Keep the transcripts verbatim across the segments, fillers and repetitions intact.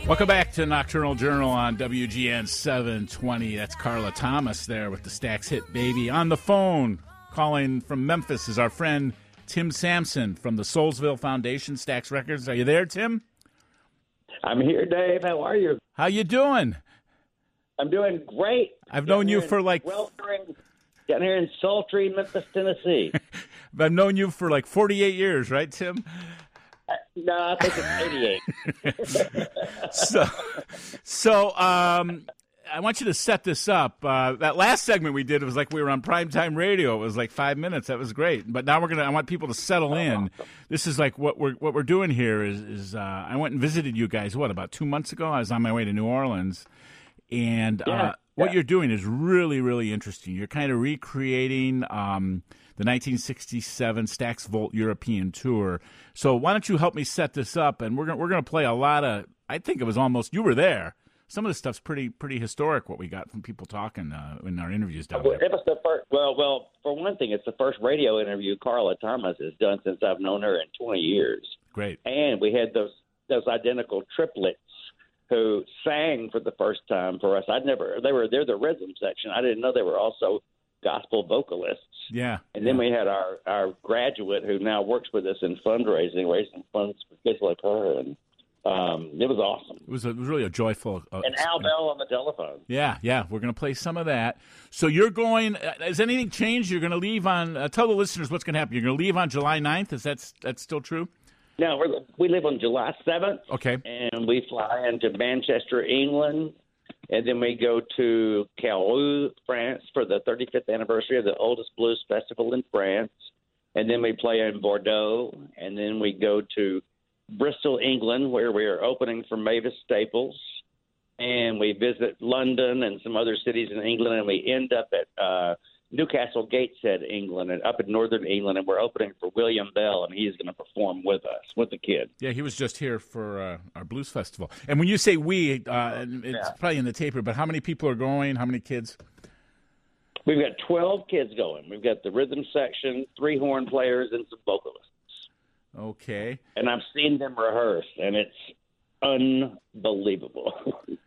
Welcome back to Nocturnal Journal on W G N seven twenty. That's Carla Thomas there with the Stax hit Baby. On the phone, calling from Memphis, is our friend Tim Sampson from the Soulsville Foundation, Stax Records. Are you there, Tim? I'm here, Dave. How are you? How you doing? I'm doing great. I've known you for like... Weltering, getting here in sultry Memphis, Tennessee. I've known you for like forty-eight years, right, Tim? Uh, no, I think it's eighty-eight. so, so um, I want you to set this up. Uh, that last segment we did, it was like we were on primetime radio. It was like five minutes. That was great. But now we're gonna. I want people to settle in. This is like what we're what we're doing here. Is is uh, I went and visited you guys. What, about two months ago? I was on my way to New Orleans, and yeah, uh, what yeah. you're doing is really really interesting. You're kind of recreating Um, the nineteen sixty-seven Stax Volt European Tour. So why don't you help me set this up? And we're gonna we're gonna play a lot of. I think it was almost you were there. Some of the stuff's pretty pretty historic. What we got from people talking uh, in our interviews down well, there. It was the first. Well, well, for one thing, it's the first radio interview Carla Thomas has done since I've known her in twenty years. Great. And we had those those identical triplets who sang for the first time for us. I'd never. They were they're the rhythm section. I didn't know they were also gospel vocalists. Yeah. And then yeah. we had our, our graduate who now works with us in fundraising, raising funds for kids like her. And um, it was awesome. It was, a, it was really a joyful. Uh, and Al Bell on the telephone. Yeah, yeah. We're going to play some of that. So you're going, uh, has anything changed? You're going to leave on, uh, tell the listeners what's going to happen. You're going to leave on July ninth. Is that that's still true? No, we're, we live on July seventh. Okay. And we fly into Manchester, England. And then we go to Carouge, France, for the thirty-fifth anniversary of the oldest blues festival in France. And then we play in Bordeaux. And then we go to Bristol, England, where we are opening for Mavis Staples. And we visit London and some other cities in England. And we end up at uh, Newcastle Gateshead, England, and up in northern England. And we're opening for William Bell, and he's going to perform with us, with the kids. Yeah, he was just here for uh, our blues festival. And when you say we, uh, it's yeah. probably in the taper, but how many people are going? How many kids? We've got twelve kids going. We've got the rhythm section, three horn players, and some vocalists. Okay. And I've seen them rehearse, and it's unbelievable.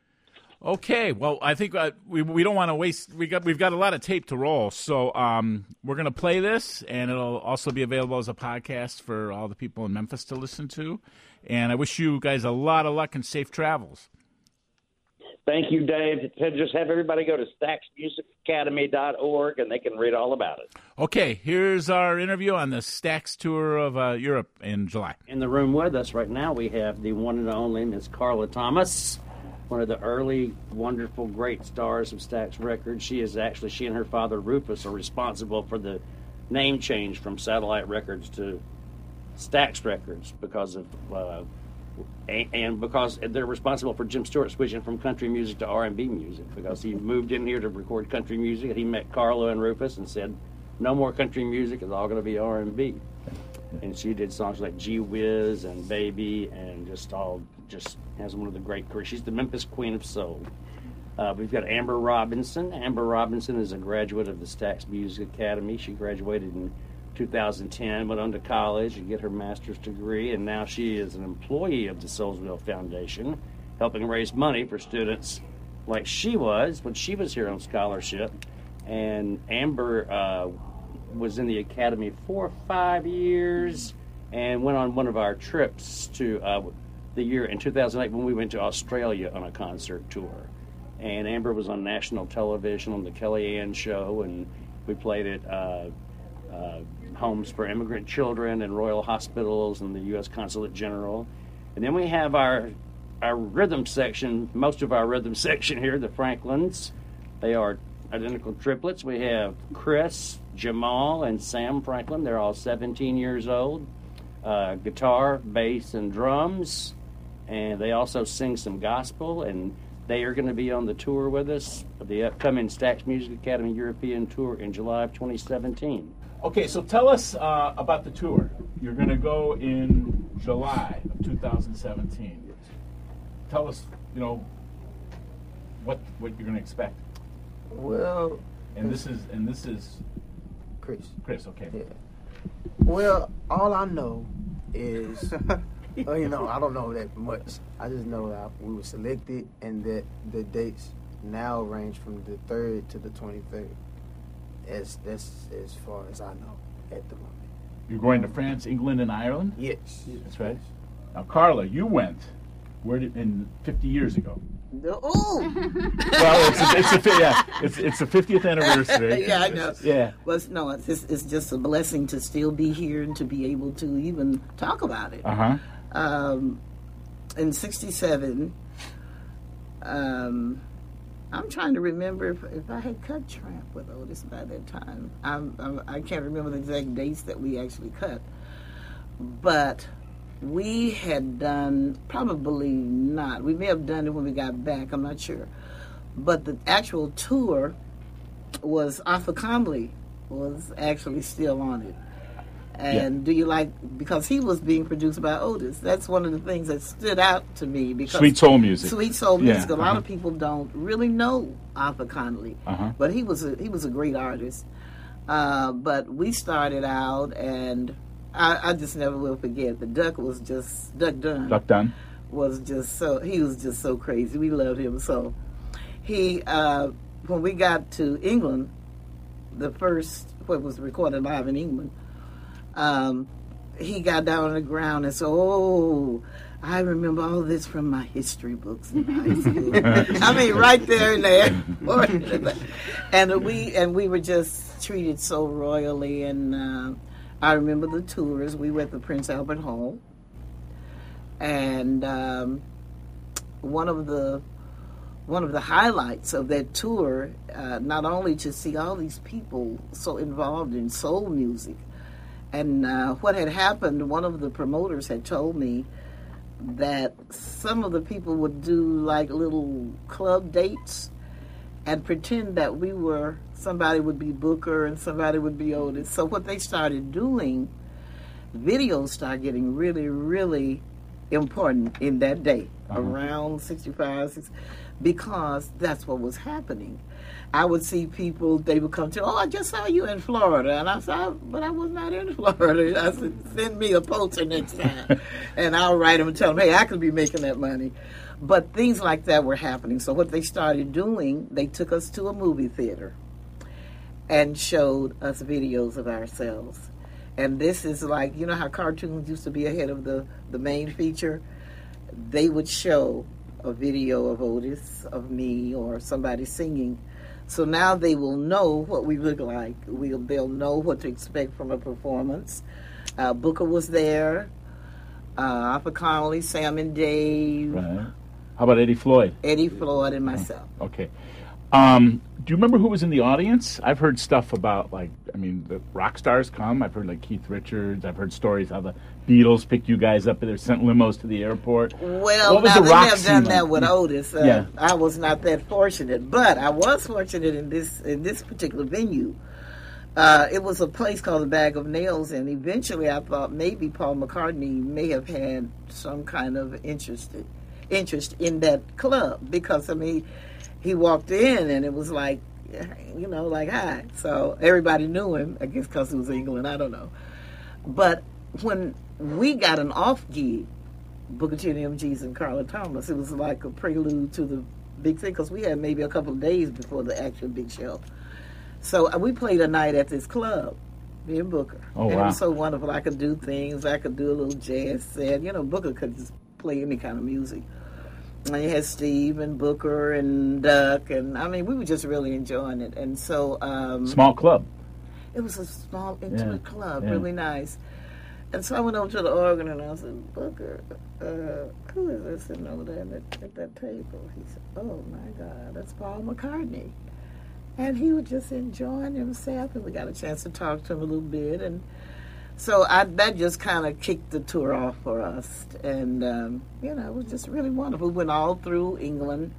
Okay, well, I think uh, we we don't want to waste. We got we've got a lot of tape to roll, so um, we're going to play this, and it'll also be available as a podcast for all the people in Memphis to listen to. And I wish you guys a lot of luck and safe travels. Thank you, Dave. Just have everybody go to stax music academy dot org, and they can read all about it. Okay, here's our interview on the Stax tour of uh, Europe in July. In the room with us right now, we have the one and only Miss Carla Thomas, one of the early, wonderful, great stars of Stax Records. She is actually, she and her father, Rufus, are responsible for the name change from Satellite Records to Stax Records because of, uh, and because they're responsible for Jim Stewart switching from country music to R and B music, because he moved in here to record country music, and he met Carla and Rufus and said, no more country music, it's all going to be R and B. And she did songs like Gee Whiz and Baby, and just all, just has one of the great careers. She's the Memphis Queen of Soul. Uh, we've got Amber Robinson. Amber Robinson is a graduate of the Stax Music Academy. She graduated in two thousand ten, went on to college and get her master's degree, and now she is an employee of the Soulsville Foundation, helping raise money for students like she was when she was here on scholarship. And Amber uh, was in the academy for five years and went on one of our trips to uh, the year in two thousand eight when we went to Australia on a concert tour. And Amber was on national television on the Kellyanne Show, and we played at uh, uh, homes for immigrant children and Royal Hospitals and the U S Consulate General. And then we have our our rhythm section, most of our rhythm section here, the Franklins. They are identical triplets. We have Chris, Jamal, and Sam Franklin. They're all seventeen years old. Uh, guitar, bass, and drums. And they also sing some gospel, and they are going to be on the tour with us, the upcoming Stax Music Academy European Tour in July of twenty seventeen. Okay, so tell us uh, about the tour. You're going to go in July of two thousand seventeen. Tell us, you know, what what you're going to expect. Well, and this is and this is Chris. Chris, okay. Yeah. Well, all I know is Oh, you know, I don't know that much. I just know that we were selected and that the dates now range from the third to the twenty-third. As that's as far as I know at the moment. You're going to France, England, and Ireland? Yes. That's right. Now, Carla, you went. Where did in fifty years ago? Oh, Well, it's a, it's a fi- yeah, it's it's the fiftieth anniversary. yeah, I know. Yeah. Well, it's, no, it's just, it's just a blessing to still be here and to be able to even talk about it. Uh huh. Um, in sixty-seven, um, I'm trying to remember if, if I had cut Tramp with Otis by that time. I'm, I'm, I can't remember the exact dates that we actually cut. But we had done, probably not. We may have done it when we got back, I'm not sure. But the actual tour was, Arthur Conley was actually still on it. And Yeah. do you like, because he was being produced by Otis. That's one of the things that stood out to me. Because Sweet soul music. Sweet soul Yeah, music. A lot uh-huh. of people don't really know Arthur Conley, Uh-huh. but he was a, he was a great artist. Uh, but we started out, and I, I just never will forget. The Duck was just Duck Dunn Duck Dunn. was just so he was just so crazy. We loved him so. He uh, when we got to England, the first what was recorded live in England. Um, he got down on the ground and said, "Oh, I remember all this from my history books in high school." I mean, right there and there. And we and we were just treated so royally. And uh, I remember the tours. We were at the Prince Albert Hall, and um, one of the one of the highlights of that tour, uh, not only to see all these people so involved in soul music. And uh, what had happened, one of the promoters had told me that some of the people would do like little club dates and pretend that we were, somebody would be Booker and somebody would be Otis. So what they started doing, videos started getting really, really important in that day, Uh-huh. around sixty-five, sixty, because that's what was happening. I would see people, they would come to, oh, I just saw you in Florida. And I said, but I was not in Florida. I said, send me a poster next time. And I'll write them and tell them, hey, I could be making that money. But things like that were happening. So what they started doing, they took us to a movie theater and showed us videos of ourselves. And this is like, you know how cartoons used to be ahead of the, the main feature? They would show a video of Otis, of me, or somebody singing. So now they will know what we look like. We'll, they'll know what to expect from a performance. Uh, Booker was there, uh, Arthur Conley, Sam and Dave, Right. How about Eddie Floyd? Eddie Floyd, and myself. Okay. Um, do you remember who was in the audience? I've heard stuff about, like, I mean, the rock stars come. I've heard, like, Keith Richards. I've heard stories how the Beatles picked you guys up and they sent limos to the airport. Well, What was now the they rock have scene done like? that with Otis. Uh, Yeah. I was not that fortunate, but I was fortunate in this in this particular venue. Uh, it was a place called the Bag of Nails, and eventually I thought maybe Paul McCartney may have had some kind of interest interest in that club because I mean he walked in and it was like, you know, like hi. So everybody knew him, I guess because it was England. I don't know, but when we got an off gig, Booker T and M Gs and Carla Thomas, it was like a prelude to the big thing because we had maybe a couple of days before the actual big show. So uh, we played a night at this club, me and Booker. Oh, and wow. it was so wonderful. I could do things. I could do a little jazz set. You know, Booker could just play any kind of music. And you had Steve and Booker and Duck. And, I mean, we were just really enjoying it. And so... Um, Small club. It was a small, intimate Yeah, club, yeah. really nice. And so I went over to the organ and I said, Booker, uh, who is this sitting over there at, at that table? He said, oh my God, that's Paul McCartney. And he was just enjoying himself, and we got a chance to talk to him a little bit. And so I, that just kind of kicked the tour off for us. And, um, you know, it was just really wonderful. We went all through England.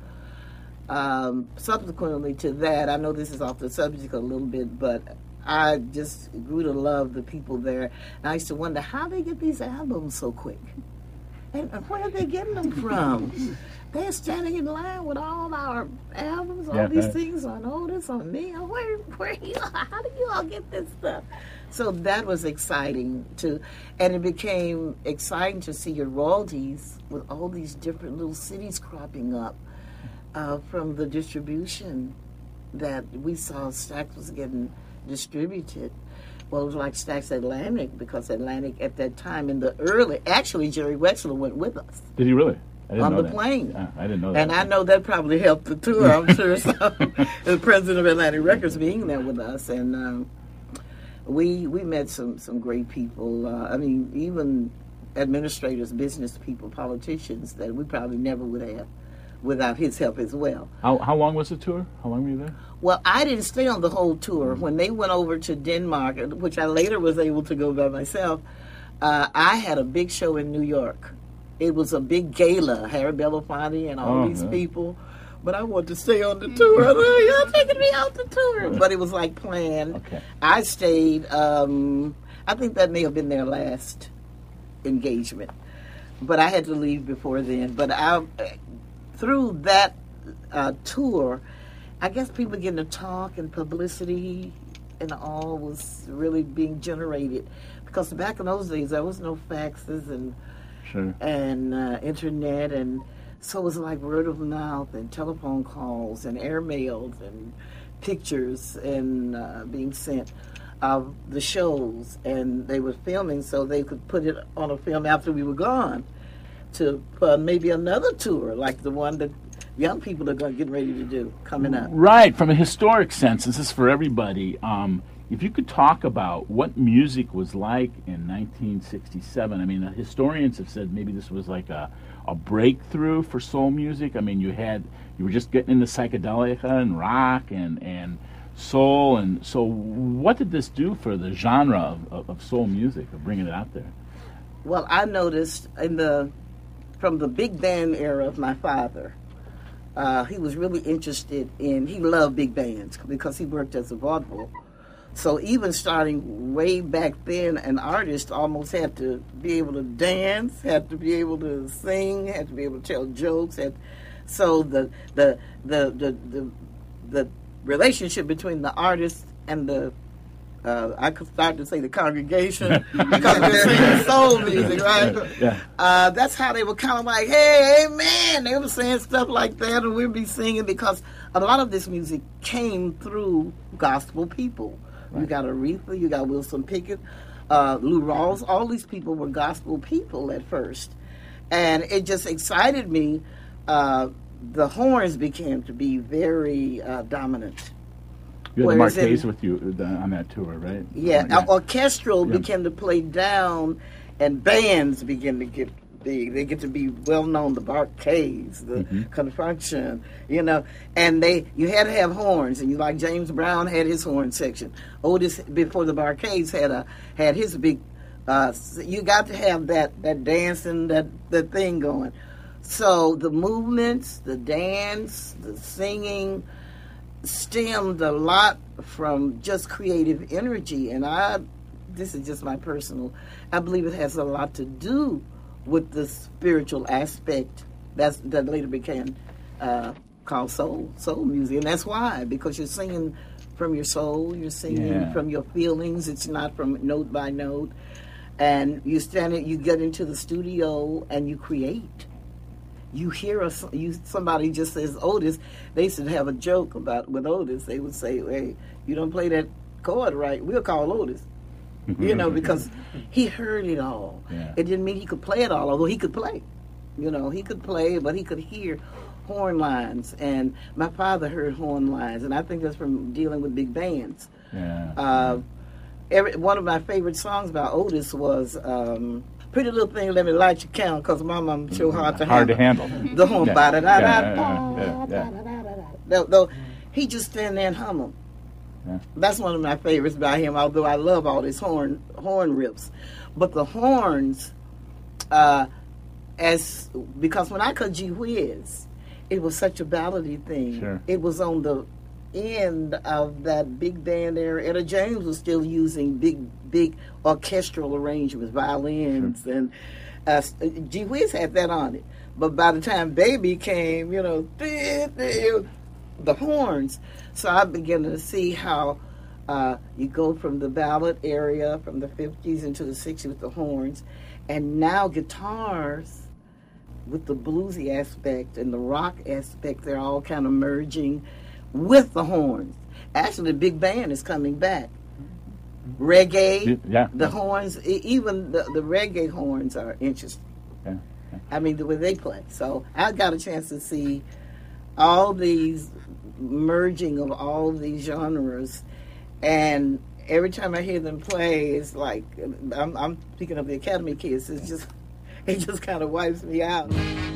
Um, subsequently to that, I know this is off the subject a little bit, but I just grew to love the people there. And I used to wonder how they get these albums so quick. And where are they getting them from? They're standing in line with all our albums, all Yeah, these right. things on Otis, on me. Where, where you, how do you all get this stuff? So that was exciting too, and it became exciting to see your royalties with all these different little cities cropping up uh, from the distribution that we saw. Stax was getting distributed. Well, it was like Stax Atlantic, because Atlantic at that time in the early, actually Jerry Wexler went with us. Did he really? I didn't on know the that. plane. Yeah, I didn't know that. And I know that probably helped the tour, I'm sure. So, the president of Atlantic Records being there with us. And um, we we met some, some great people. Uh, I mean, even administrators, business people, politicians that we probably never would have without his help as well. How, how long was the tour? How long were you there? Well, I didn't stay on the whole tour. When they went over to Denmark, which I later was able to go by myself, uh, I had a big show in New York. It was a big gala, Harry Belafonte and all Oh, these yeah. people. But I wanted to stay on the tour. I thought, y'all taking me off the tour. But it was like planned. Okay. I stayed, um, I think that may have been their last engagement. But I had to leave before then. But I, through that uh, tour, I guess people getting to talk and publicity and all was really being generated. Because back in those days, there was no faxes and Sure. and uh, internet, and so it was like word of mouth and telephone calls and airmails and pictures and uh, being sent of the shows, and they were filming so they could put it on a film after we were gone to uh, maybe another tour like the one that young people are going getting ready to do coming up. Right. From a historic sense, this is for everybody. Um, if you could talk about what music was like in nineteen sixty-seven, I mean, the historians have said maybe this was like a, a breakthrough for soul music. I mean, you had you were just getting into psychedelica and rock and, and soul, and so what did this do for the genre of, of, of soul music, of bringing it out there? Well, I noticed in the from the big band era of my father, uh, he was really interested in, he loved big bands because he worked as a vaudeville. So even starting way back then, an artist almost had to be able to dance, had to be able to sing, had to be able to tell jokes. Had, so the the, the the the the relationship between the artist and the uh, I could start to say the congregation because they're singing soul music, right? Yeah. Uh, that's how they were kind of like, hey, amen. They were saying stuff like that, and we'd be singing because a lot of this music came through gospel people. You got Aretha, you got Wilson Pickett, uh, Lou Rawls. All these people were gospel people at first. And it just excited me. Uh, the horns became to be very uh, dominant. You had the Whereas Marquez in- with you uh, on that tour, right? Yeah, yeah. orchestral Yeah. began to play down, and bands began to get big. They get to be well known. The Barcades, the Mm-hmm. Confunction, you know, and they you had to have horns, and you like James Brown had his horn section. Otis before the Barcades had a had his big. Uh, you got to have that that dancing that that thing going. So the movements, the dance, the singing stemmed a lot from just creative energy, and I this is just my personal I believe it has a lot to do with the spiritual aspect that's that later became uh, called soul soul music. And that's why, because you're singing from your soul, you're singing Yeah. from your feelings. It's not from note by note. And you stand it, you get into the studio and you create. You hear a, you somebody just says Otis. They used to have a joke about with Otis. They would say, "Hey, you don't play that chord right. We'll call Otis." You know, because he heard it all. Yeah. It didn't mean he could play it all, although he could play. You know, he could play, but he could hear horn lines. And my father heard horn lines, and I think that's from dealing with big bands. Yeah. Uh, every, one of my favorite songs by Otis was um, Pretty Little Thing, Let Me Light Your Candle, because Mama's so hard to Hard handle. to handle. The horn, Yeah. ba da da Yeah, da yeah, yeah, yeah, da. Though, though he just stand there and hum them. Yeah. That's one of my favorites by him, although I love all his horn horn rips. But the horns, uh, as because when I cut G Whiz, it was such a ballady thing. Sure. It was on the end of that big band era. Etta James was still using big, big orchestral arrangements, violins, Sure. and uh, G Whiz had that on it. But by the time Baby came, you know, the horns. So I began to see how Uh, you go from the ballad area from the fifties into the sixties with the horns, and now guitars with the bluesy aspect and the rock aspect, they're all kind of merging with the horns. Actually, the big band is coming back. Reggae, yeah. the horns, e- even the, the reggae horns are interesting. Yeah. Yeah. I mean, the way they play. So I got a chance to see all these merging of all these genres, and every time I hear them play, it's like I'm, I'm speaking of the Academy kids. It's just it just kind of wipes me out.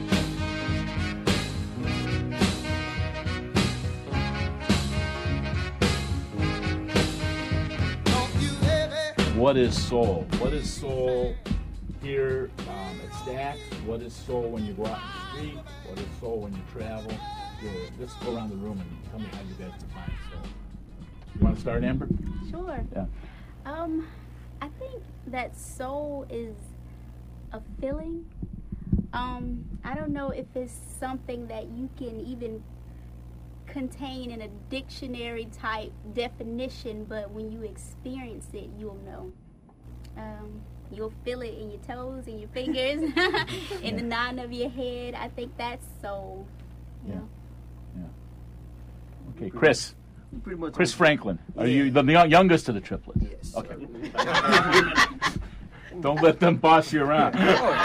What is soul? What is soul here um, at Stax? What is soul when you go out in the street? What is soul when you travel? Yeah, let's go around the room and tell me how you guys define soul. You want to start, Amber? Sure. Yeah. Um, I think that soul is a feeling. Um, I don't know if it's something that you can even contain in a dictionary type definition, but when you experience it, you'll know. Um, you'll feel it in your toes, in your fingers, in the nine of your head. I think that's soul. Yeah. know? Yeah. Okay, Chris. Pretty much. Chris Franklin. Are Yeah. you the young- youngest of the triplets? Yes. Okay. Don't let them boss you around.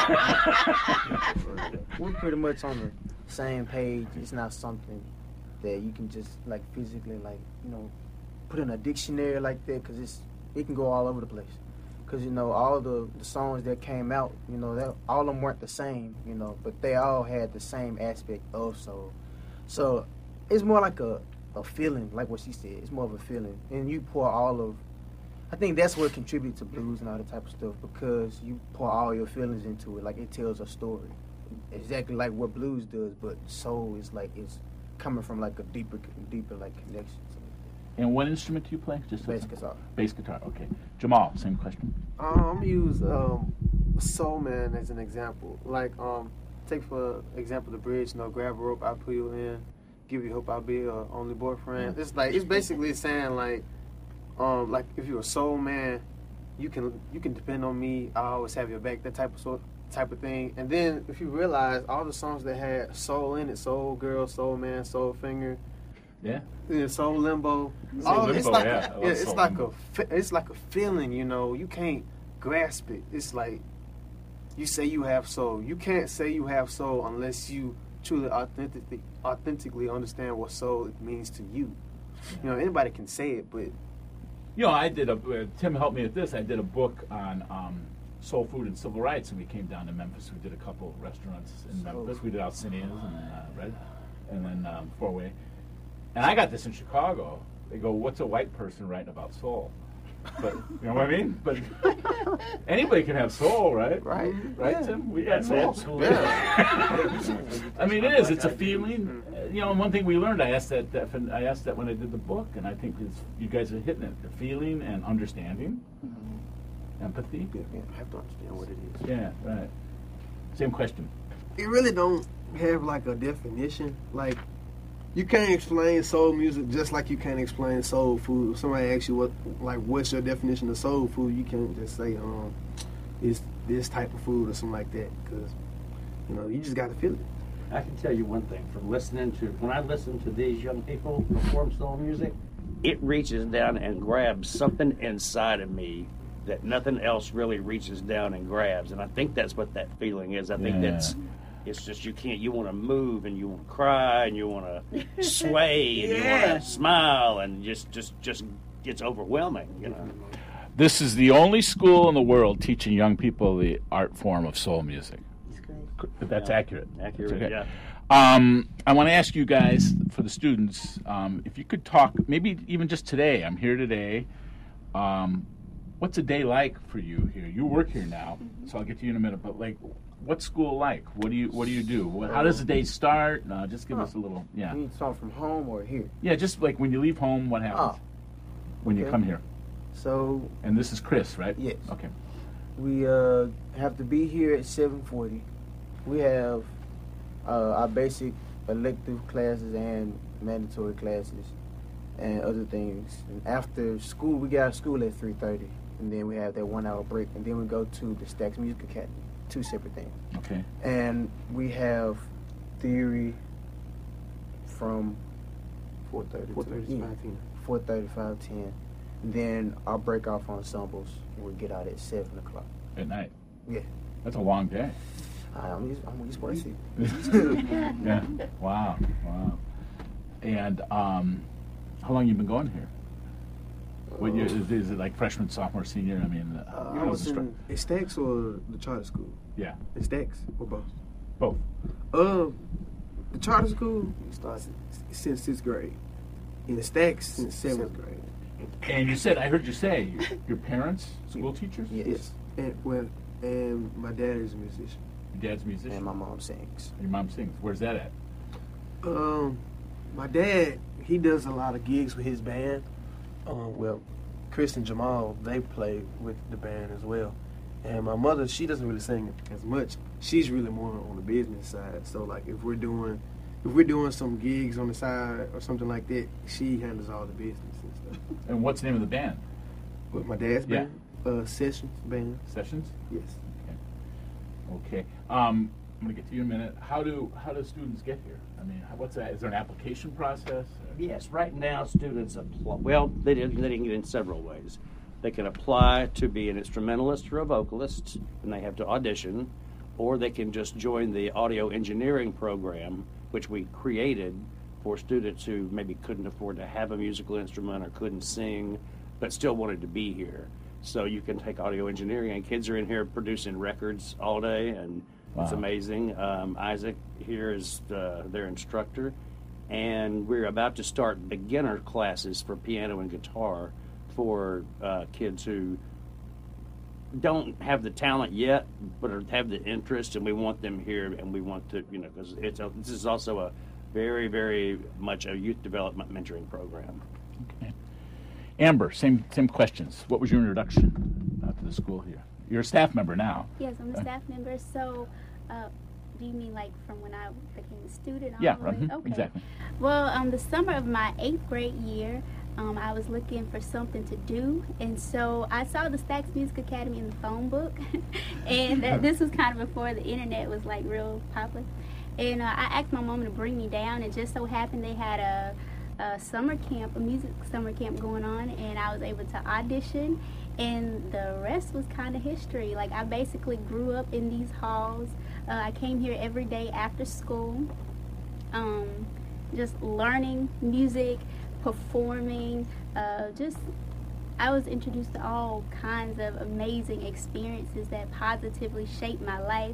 We're pretty much on the same page. It's not something that you can just like physically like you know put in a dictionary like that, because it's it can go all over the place. Because you know all the, the songs that came out, you know that all of them weren't the same, you know, but they all had the same aspect of soul. So it's more like a a feeling, like what she said. It's more of a feeling, and you pour all of. I think that's what contributes to blues and all that type of stuff, because you pour all your feelings into it. Like it tells a story, exactly like what blues does. But soul is like it's coming from like a deeper, deeper like connection. And what instrument do you play? Just Bass guitar. Bass guitar. Okay. Jamal, same question. Um, I'm gonna use um, Soul Man as an example. Like, um, take for example the bridge. You know, grab a rope, I pull you in. Give you hope, I'll be your only boyfriend. It's like it's basically saying like, um, like if you're a soul man, you can you can depend on me. I always have your back. That type of sort type of thing. And then if you realize all the songs that had soul in it, Soul Girl, Soul Man, Soul Finger. Yeah. Yeah, Soul Limbo. Soul All, Limbo, it's like yeah. I a, love yeah, it's Soul like Limbo. a fe- it's like a feeling, you know. You can't grasp it. It's like you say you have soul. You can't say you have soul unless you truly authentically authentically understand what soul means to you. You know, anybody can say it, but You know, I did a. Uh, Tim helped me with this. I did a book on um, soul food and civil rights, and we came down to Memphis. We did a couple of restaurants in Memphis. We did Alcinia's and uh, Red, and then um, Four Way. And I got this in Chicago. They go, "What's a white person writing about soul?" But you know what I mean. But anybody can have soul, right? Right. Right, Yeah. Tim. We got soul. absolutely. I mean, it is. It's a feeling. Uh, You know, and one thing we learned, I asked that. that I asked that when I did the book, and I think it's, you guys are hitting it. The feeling and understanding, empathy. you have to understand what it is. Yeah, right. Same question. It really don't have like a definition. Like you can't explain soul music just like you can't explain soul food. If somebody asks you what, like, what's your definition of soul food, you can't just say, um, it's this type of food or something like that, because you know you just got to feel it. I can tell you one thing from listening to, when I listen to these young people perform soul music, it reaches down and grabs something inside of me that nothing else really reaches down and grabs. And I think that's what that feeling is. I think Yeah. that's, it's just you can't, you want to move and you want to cry and you want to sway and you Yeah. want to smile and just, just, just, it's overwhelming, you know. This is the only school in the world teaching young people the art form of soul music. That's Yeah. accurate. Accurate, That's okay. yeah. Um, I want to ask you guys, for the students, um, if you could talk, maybe even just today. I'm here today. Um, what's a day like for you here? You work here now, so I'll get to you in a minute. But like, what's school like? What do you What do you do? What, how does the day start? Uh, just give us a little. Yeah. You need to talk from home or here. Yeah. Just like when you leave home, what happens Oh, when you okay. come here? So And this is Chris, right? Yes. Okay. we uh, have to be here at seven forty. We have uh, our basic elective classes and mandatory classes and other things. And after school, we get out of school at three thirty, and then we have that one hour break, and then we go to the Stacks Music Academy. Two separate things. Okay. And we have theory from four thirty, four thirty to five ten. four thirty, five ten. Then our break off ensembles, we get out at seven o'clock. At night? Yeah. That's a long day. I'm used, I'm used to it. Yeah. Wow. Wow. And um, how long you been going here? What year, is, is it like freshman, sophomore, senior? I mean, uh, Uh, I was in at Stacks or the charter school? Yeah. At Stacks or both? Both. Uh, the charter school starts since sixth grade. In the Stacks since seventh grade. And you said, I heard you say, your, your parents, school teachers? Yes. Yes. And well, and my dad is a musician. Your dad's a musician? And my mom sings. Your mom sings. Where's that at? Um, my dad, he does a lot of gigs with his band. Um, well, Chris and Jamal, they play with the band as well. And my mother, she doesn't really sing as much. She's really more on the business side. So like if we're doing if we're doing some gigs on the side or something like that, she handles all the business and stuff. And what's the name of the band? With my dad's Yeah. band? Uh, Sessions band. Sessions? Yes. Okay. Um, I'm going to get to you in a minute. How do how do students get here? I mean, how- what's that? Is there an application process? Yes, right now students apply. Well, they did, they can get in several ways. They can apply to be an instrumentalist or a vocalist, and they have to audition, or they can just join the audio engineering program, which we created for students who maybe couldn't afford to have a musical instrument or couldn't sing, but still wanted to be here. So you can take audio engineering, and kids are in here producing records all day, and it's Wow. amazing. Um, Isaac here is uh, their instructor, and we're about to start beginner classes for piano and guitar for uh, kids who don't have the talent yet, but are, have the interest, and we want them here, and we want to, you know, because it's a, this is also a very, very much a youth development mentoring program. Okay. Amber, same same questions. What was your introduction uh, to the school here? You're a staff member now. Yes, I'm a Uh, staff member. So, uh, do you mean like from when I became a student? all Yeah, the way? mhm, Okay. exactly. Well, um, the summer of my eighth grade year, um, I was looking for something to do, and so I saw the Stacks Music Academy in the phone book, and uh, this was kind of before the internet was like real popular. And uh, I asked my mom to bring me down, and just so happened they had a, a summer camp, a music summer camp going on, and I was able to audition, and the rest was kind of history. Like I basically grew up in these halls. Uh, I came here every day after school, um, just learning music, performing, uh, just I was introduced to all kinds of amazing experiences that positively shaped my life.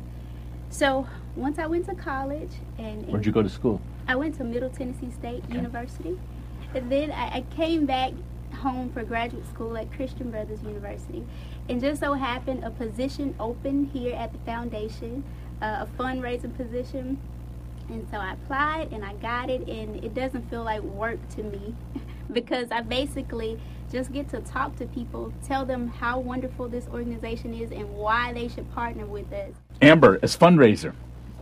So once I went to college, and, and Where'd you go to school? I went to Middle Tennessee State Okay. University, and then I, I came back home for graduate school at Christian Brothers University, and just so happened a position opened here at the foundation, uh, a fundraising position, and so I applied and I got it, and it doesn't feel like work to me because I basically just get to talk to people, tell them how wonderful this organization is and why they should partner with us. Amber, as fundraiser,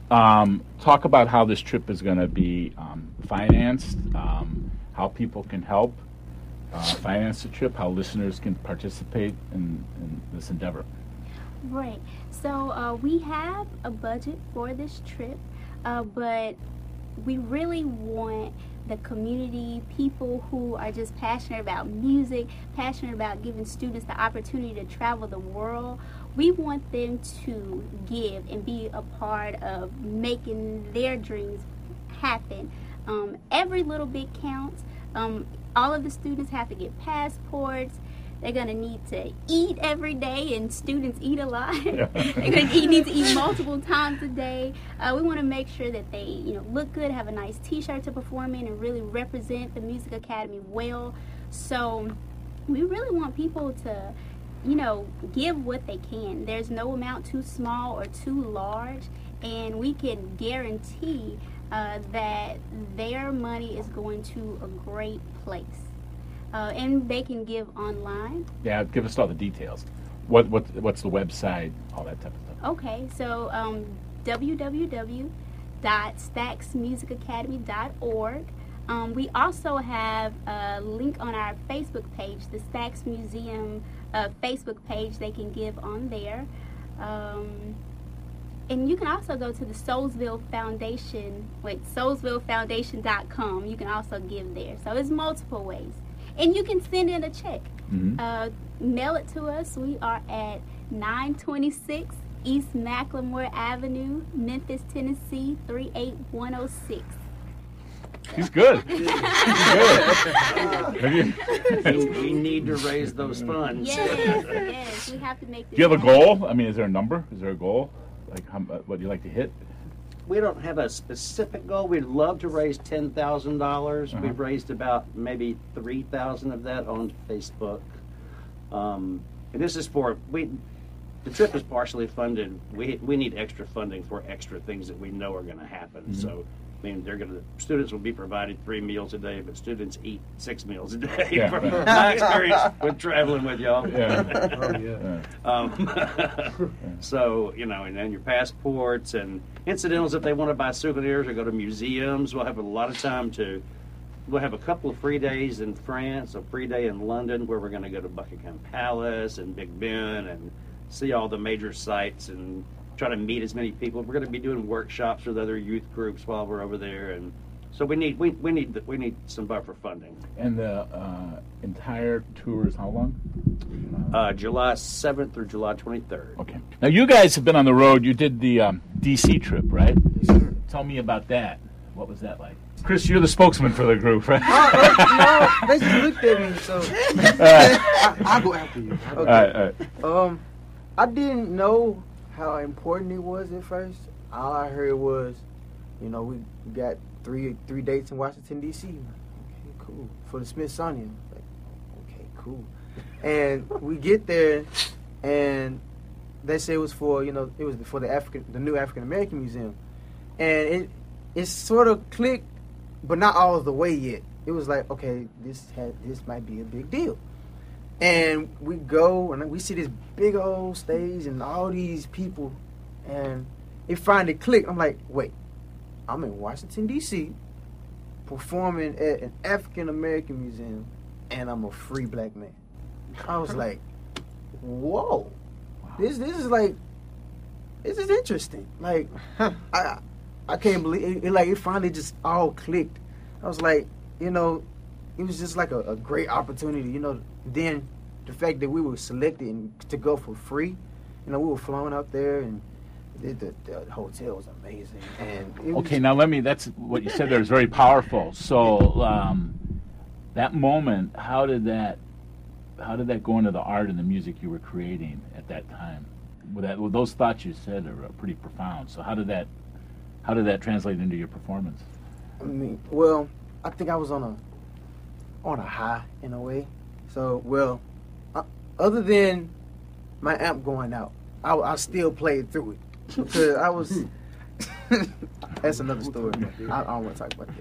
um, talk about how this trip is going to be um, financed, um, how people can help uh, finance the trip, how listeners can participate in, in this endeavor. Right. So uh, we have a budget for this trip, uh, but we really want the community, people who are just passionate about music, passionate about giving students the opportunity to travel the world. We want them to give and be a part of making their dreams happen. Um, every little bit counts. Um, all of the students have to get passports. They're going to need to eat every day, and students eat a lot. They're going to need to eat multiple times a day. Uh, we want to make sure that they, you know, look good, have a nice T-shirt to perform in, and really represent the Music Academy well. So we really want people to, you know, give what they can. There's no amount too small or too large, and we can guarantee uh, that their money is going to a great place. Uh, and they can give online. Yeah, give us all the details. What what what's the website? All that type of stuff. Okay, so um, w w w dot stacks music academy dot org. Um, we also have a link on our Facebook page, the Stax Museum uh, Facebook page. They can give on there. Um, and you can also go to the Soulsville Foundation, wait, soulsville foundation dot com. You can also give there. So it's multiple ways. And you can send in a check. Mm-hmm. Uh, mail it to us. We are at nine twenty-six East Macklemore Avenue, Memphis, Tennessee, three eight one oh six. He's good. He's good. we, we need to raise those funds. Yes, yes. We have to make this. Do you have a goal? I mean, is there a number? Is there a goal? Like, how, what do you like to hit? We don't have a specific goal. We'd love to raise ten thousand dollars. Uh-huh. We've raised about maybe three thousand dollars of that on Facebook. Um, and this is for, we. the trip is partially funded. We we need extra funding for extra things that we know are going to happen. Mm-hmm. So, I mean, they're going to, students will be provided three meals a day, but students eat six meals a day. Yeah, from right. my experience with traveling with y'all. Yeah. Oh, yeah. Um, so, you know, and then your passports and incidentals if they want to buy souvenirs or go to museums. We'll have a lot of time to, we'll have a couple of free days in France, a free day in London where we're going to go to Buckingham Palace and Big Ben and see all the major sites and try to meet as many people. We're going to be doing workshops with other youth groups while we're over there, and so we need we, we need we need some buffer funding. And the uh, entire tour is how long? Uh, July seventh through July twenty-third. Okay. Now you guys have been on the road. You did the um, D C trip, right? Yes, sir. Tell me about that. What was that like? Chris, you're the spokesman for the group, right? Oh, no, they just looked at me, so I, I'll go after you. I'll go All right, all right. Um, I didn't know how important it was at first. All I heard was, you know, we got three three dates in Washington D C Okay, cool. For the Smithsonian. Like, okay, cool. And we get there, and they say it was for, you know, it was for the African, the new African American Museum, and it it sort of clicked, but not all the way yet. It was like, okay, this had this might be a big deal. And we go and we see this big old stage and all these people, and it finally clicked. I'm like, wait, I'm in Washington D C performing at an African American museum, and I'm a free black man. I was like, whoa, this this is like, this is interesting. Like, I I can't believe it, it. Like, it finally just all clicked. I was like, you know, it was just like a, a great opportunity, you know. Then the fact that we were selected and to go for free, you know, we were flown out there, and the, the, the hotel was amazing. And it was, Okay, now let me, that's what you said there is very powerful. So um, that moment, how did that, how did that go into the art and the music you were creating at that time? With that, with those thoughts you said are pretty profound. So how did that, how did that translate into your performance? I mean, well, I think I was on a on a high in a way. So, well, uh, other than my amp going out, I, I still played through it because I was. That's another story. I, I don't want to talk about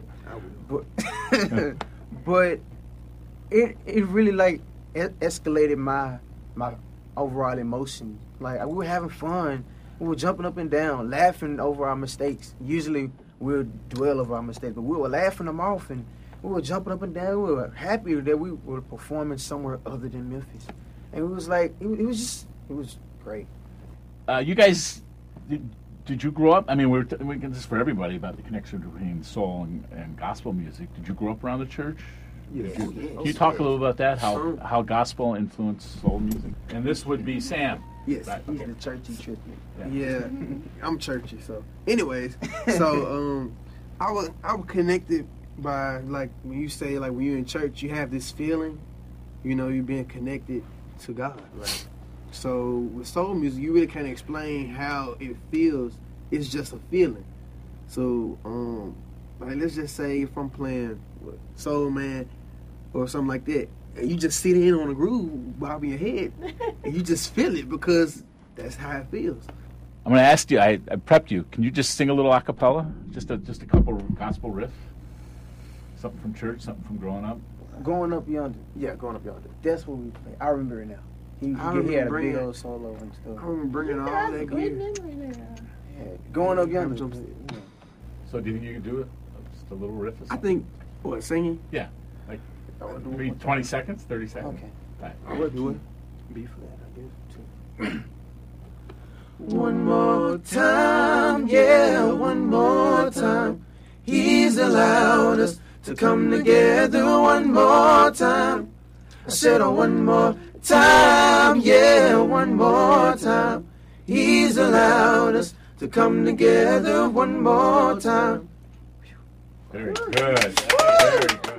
that. But, but it it really like it escalated my my overall emotion. Like, we were having fun, we were jumping up and down, laughing over our mistakes. Usually we'll dwell over our mistakes, but we were laughing them off, and we were jumping up and down. We were happy that we were performing somewhere other than Memphis. And it was like, it, it was just, it was great. Uh, you guys, did, did you grow up? I mean, we're t- we can, this is for everybody about the connection between soul and, and gospel music. Did you grow up around the church? Yes. Did you, can you talk a little about that? How how gospel influenced soul music? And this would be Sam. Yes. Right, He's okay. the churchy trippy. Yeah, I'm churchy. So, anyways, so um, I was I was connected by, like, when you say, like, when you're in church, you have this feeling, you know, you're being connected to God. Right. So with soul music, you really can't explain how it feels. It's just a feeling. So um, like, let's just say if I'm playing what, Soul Man or something like that, and you just sit in on a groove, bob your head, and you just feel it because that's how it feels. I'm going to ask you. I, I prepped you. Can you just sing a little a cappella? Just a just a couple gospel riff. Something from church. Something from growing up. Going Up Yonder. Yeah, Going Up Yonder. That's what we played. I remember it now. He, I he, he had a remember big bringing- old solo and stuff. I remember bringing all that gear. Yeah. Going Up Yonder. Jump- Yeah. So do you think you can do it? Just a little riff or I something? think What, singing? Yeah. Like Oh, do maybe it. twenty seconds, thirty seconds. Okay. Right. I will do it. B flat, I guess. Too. One more time, yeah, one more time. He's allowed us to come together one more time. I said oh, one more time, yeah, one more time. He's allowed us to come together one more time. Very good. Very good.